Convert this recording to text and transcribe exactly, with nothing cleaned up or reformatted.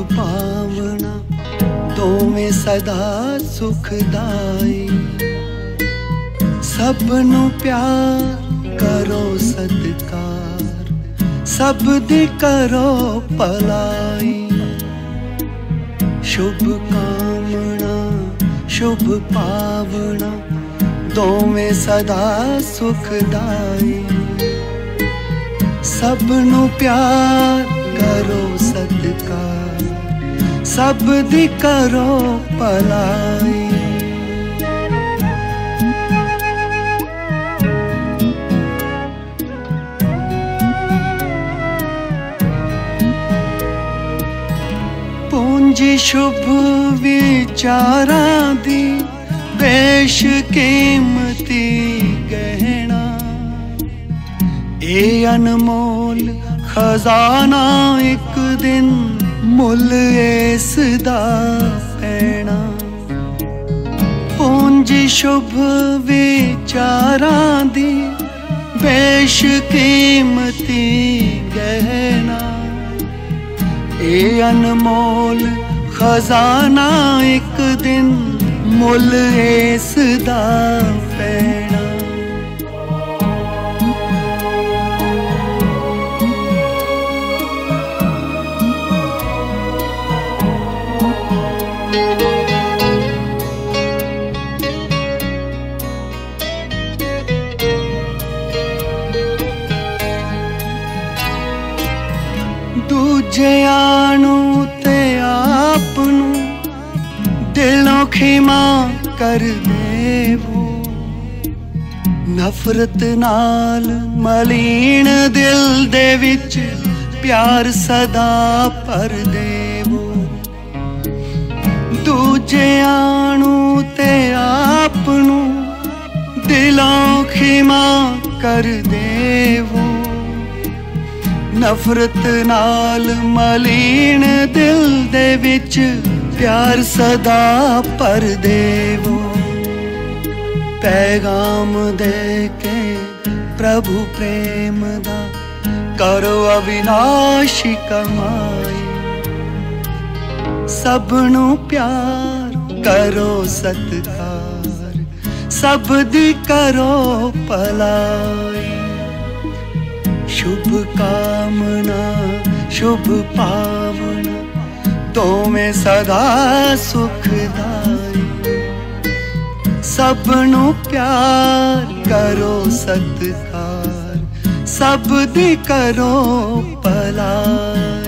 पावना दोवें सदा सुखदाई। सबनों प्यार करो सत्कार, सब दी करो भलाई। शुभ कामना शुभ पावना दोवें सदा सुखदाई। सबनों प्यार करो सत्कार, सब दी करो भलाई। पूंजी शुभ विचारां दी बेश कीमती गहना। ए अनमोल खजाना एक दिन मुल इसदा पैना। पूंजी शुभ विचारां दी बेश कीमती गहना। ए अनमोल खजाना एक दिन मुल इसदा पैना। दूजियां नू ते आप नू दिलों खिमा कर देवो। नफरत नाल मलीन दिल दे विच प्यार सदा भर देवो। दूजियां नू ते आप नू दिलों खिमा कर देवो। नफरत नाल मलीन दिल दे विच प्यार सदा भर देवो। पैगाम दे के प्रभु प्रेम दा करो अविनाशी कमाई। सबनों प्यार करो सत्कार, सब दी करो भलाई। शुभ कामना शुभ पावना दोवें सदा सुखदाई। सबनों प्यार करो सत्कार, सब दी करो भलाई।